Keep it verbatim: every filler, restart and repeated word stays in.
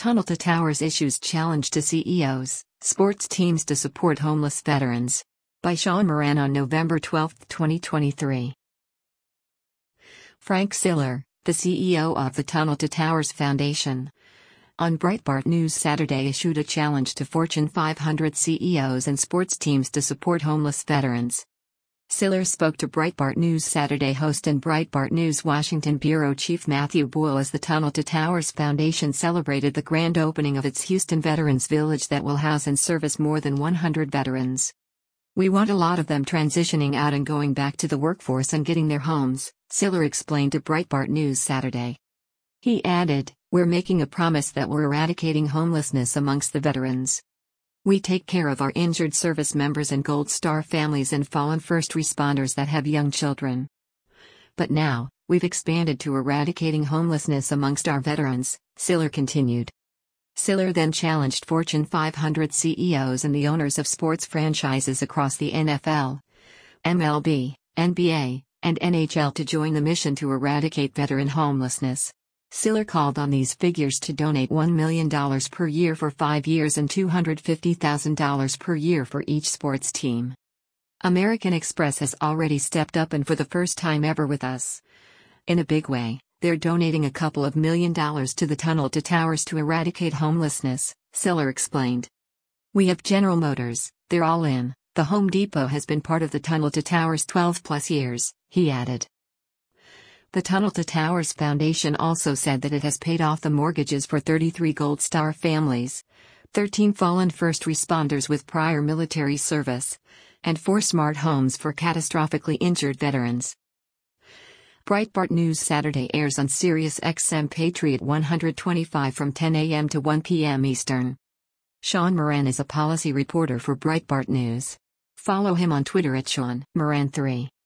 Tunnel to Towers issues challenge to C E Os, sports teams to support homeless veterans. By Sean Moran on November twelfth, twenty twenty-three. Frank Siller, the C E O of the Tunnel to Towers Foundation, on Breitbart News Saturday issued a challenge to Fortune five hundred C E Os and sports teams to support homeless veterans. Siller spoke to Breitbart News Saturday host and Breitbart News Washington bureau chief Matthew Boyle as the Tunnel to Towers Foundation celebrated the grand opening of its Houston Veterans Village that will house and service more than one hundred veterans. "We want a lot of them transitioning out and going back to the workforce and getting their homes," Siller explained to Breitbart News Saturday. He added, "We're making a promise that we're eradicating homelessness amongst the veterans. We take care of our injured service members and Gold Star families and fallen first responders that have young children. But now, we've expanded to eradicating homelessness amongst our veterans," Siller continued. Siller then challenged Fortune five hundred C E Os and the owners of sports franchises across the N F L, M L B, N B A, and N H L to join the mission to eradicate veteran homelessness. Siller called on these figures to donate one million dollars per year for five years and two hundred fifty thousand dollars per year for each sports team. "American Express has already stepped up and for the first time ever with us. In a big way, they're donating a couple of million dollars to the Tunnel to Towers to eradicate homelessness," Siller explained. "We have General Motors, they're all in. The Home Depot has been part of the Tunnel to Towers twelve plus years," he added. The Tunnel to Towers Foundation also said that it has paid off the mortgages for thirty-three Gold Star families, thirteen fallen first responders with prior military service, and four smart homes for catastrophically injured veterans. Breitbart News Saturday airs on Sirius X M Patriot one twenty-five from ten a m to one p m Eastern. Sean Moran is a policy reporter for Breitbart News. Follow him on Twitter at Sean Moran three.